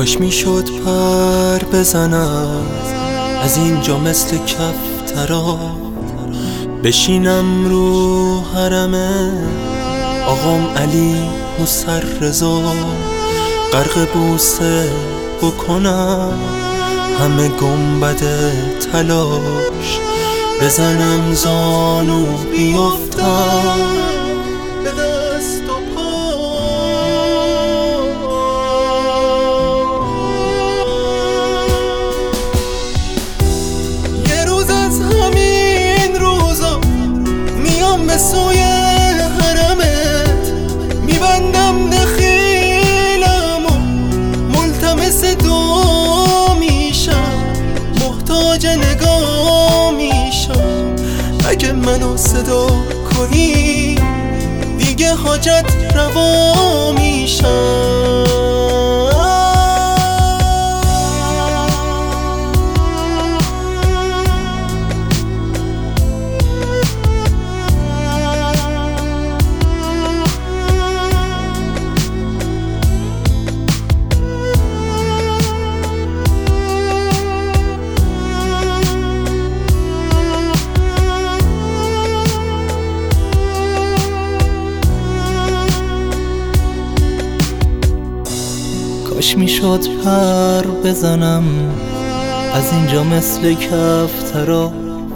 کاش میشد پر بزنم از اینجا مثل کفترا، بشینم رو حرم آقام علی موسی رضا، غرق بوسه بکنم همه گنبد تلاش، بزنم زانو بیفتم به دست و پا. یه روز از همین روزا میام به سوی حرمت، میبندم دخیلم و ملتمس دعا میشم، محتاج نگاه میشم. اگه منو صدا کنی دیگه حاجت روا میشم. کاش میشد پر بزنم از اینجا مثل کفترا،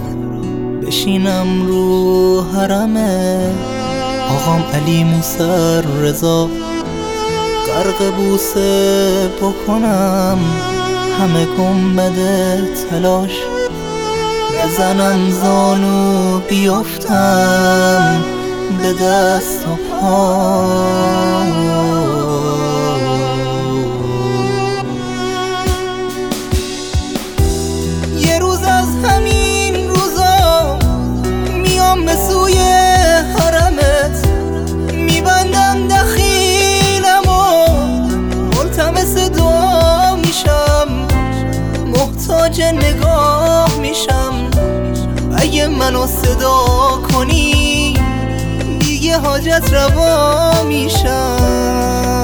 بشینم رو حرم آقام علی موسی رضا، غرق بوسه بکنم همه گنبد تلاش، بزنم زانو بیفتم به دست و پا. همین روزا میام به سوی حرمت، میبندم دخیلم و ملتمس دعا میشم، محتاج نگاه میشم. اگه منو صدا کنی دیگه حاجت روا میشم.